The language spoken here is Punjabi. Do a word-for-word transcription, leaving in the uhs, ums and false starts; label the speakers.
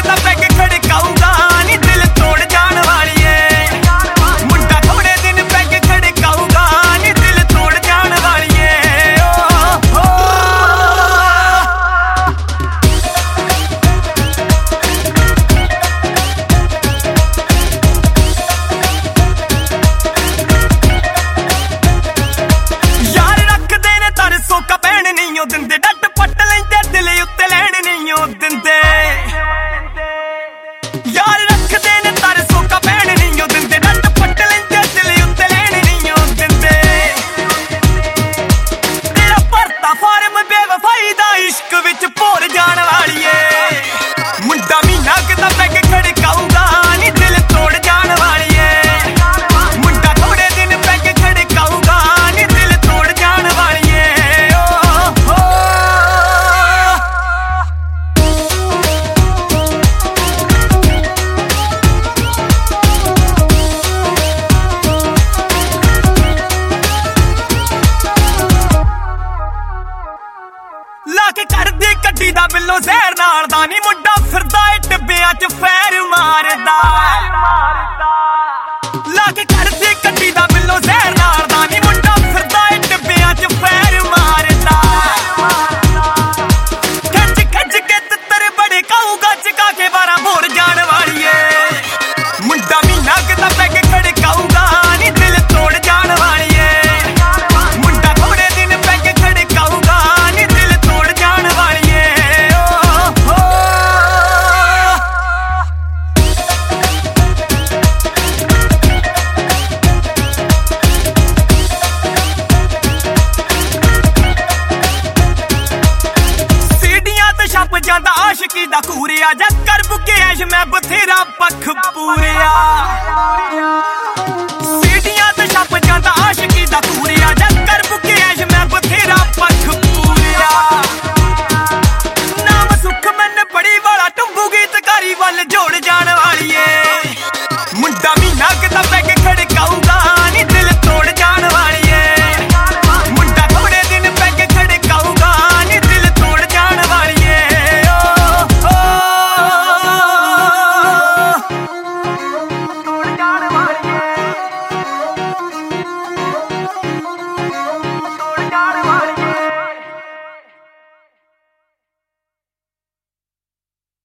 Speaker 1: ਲੱਗਦਾ ਪੈਗ ਖੜਕਾਊਗਾ ਨੀ ਦਿਲ ਤੋੜ ਜਾਣ ਵਾਲੀਏ ਮੁੰਡਾ ਥੋੜੇ ਦਿਨ ਪੈਗ ਖੜਕਾਊਗਾ ਨੀ ਦਿਲ ਤੋੜ ਜਾਣ ਵਾਲੀਏ ਓ ਯਾਰ ਰੱਖਦੇ ਨੇ ਤਰਸੋਂ ਕਾ ਪੈਣ ਨਹੀਂ ਉਹ ਦਿੰਦੇ ਡੱਟ ਪੱਟ ਲੈਂਦੇ ਦਿਲ ਉੱਤੇ ਲੈਣ ਨਹੀਂ ਉਹ ਦਿੰਦੇ ਯਾਰ ਰੱਖਦੇ ਨੇ ਤਰਸੋਂ ਕਾ ਪੈਣ ਨਹੀਂ ਉਹ ਦਿੰਦੇ ਡੱਟ ਪੱਟ ਲੈਂਦੇ ਦਿਲ ਉੱਤੇ ਲੈਣ ਨਹੀਂ ਉਹ ਦਿੰਦੇ ਤੇਰਾ ਭਰਤਾ ਫਾਰਮ ਬੇਵਫਾਈ ਦਾ ਇਸ਼ਕ ਵਿੱਚ ਭੁੱਲ ਜਾਣ ਵਾਲੀਏ ਮੁੰਡਾ ਮਹੀਨਾ ਕਿਦਾ ਪੈਗ ਖੜਕਾਊਗਾ ਨੀ ਦਿਲ ਤੋੜ ਜਾਣ ਵਾਲੀਏ ਮੁੰਡਾ ਥੋੜੇ ਦਿਨ ਪੈਗ ਖੜਕਾਊਗਾ ਨੀ ਦਿਲ ਤੋੜ ਜਾਣ ਵਾਲੀਏ ਓ ਲਾ ਕੇ ਕਰਦੀ ਗੱਡੀ ਦਾ ਬਿੱਲੋ ਜ਼ਹਿਰ ਨਾਲ ਦਾ ਨੀ ਮੁੰਡਾ ਫਿਰਦਾ ਏ ਟਿੱਬਿਆਂ 'ਚ ਫੈਰ ਮਾਰਦਾ ਲਾ ਕੇ ਕਰਦੀ ਗੱਡੀ ਦਾ ਬਿੱਲੋ ਜ਼ਹਿਰ ਨਾਲ ਦਾ ਨੀ ਮੁੰਡਾ ਫਿਰਦਾ ਏ ਟਿੱਬਿਆਂ 'ਚ ਫੈਰ ਮਾਰਦਾ ਖਿੱਚ ਖਿੱਚ ਕੇ ਤਿੱਤਰ ਬੜੇ ਕਾਊਗਾ ਚਕਾ ਕੇ ਬਾਰਾਂ ਭੋਰ ਜਾਣ ਵਾਲੀਏ ਮੁੰਡਾ ਮਹੀਨਾ ਕਿਦਾ ਪੈਗ ਖੜਕਾਊਗਾ ਨੀ ਦਿਲ ਤੋੜ ਜਾਣ ਵਾਲੀਏ ਮੁੰਡਾ ਥੋੜੇ ਦਿਨ ਪੈਗ ਖੜਕਾਊਗਾ ਨੀ ਦਿਲ ਤੋੜ ਜਾਣ ਵਾਲੀਏ ਓ ਸੀਡੀਆਂ ਤੇ ਛਪ ਜਾਂਦਾ ਆਸ਼ਕੀ ਦਾ ਕੂਰਿਆ ਜਾ ਕਰ ਬੁੱਕੇ ਐਸ਼ ਮੈਂ ਬਥੇਰਾ ਪੱਖ ਪੂਰਿਆ